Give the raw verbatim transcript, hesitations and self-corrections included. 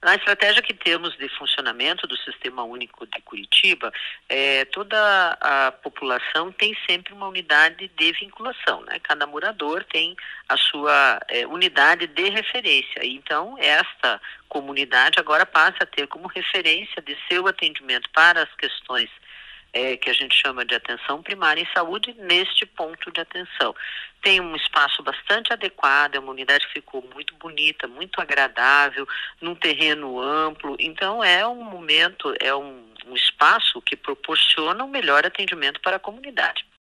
A estratégia que temos de funcionamento do Sistema Único de Curitiba, é, toda a população tem sempre uma unidade de vinculação, né? Cada morador tem a sua é, unidade de referência. Então, esta comunidade agora passa a ter como referência de seu atendimento para as questões É, que a gente chama de atenção primária em saúde, neste ponto de atenção. Tem um espaço bastante adequado, é uma unidade que ficou muito bonita, muito agradável, num terreno amplo, então é um momento, é um, um espaço que proporciona um melhor atendimento para a comunidade.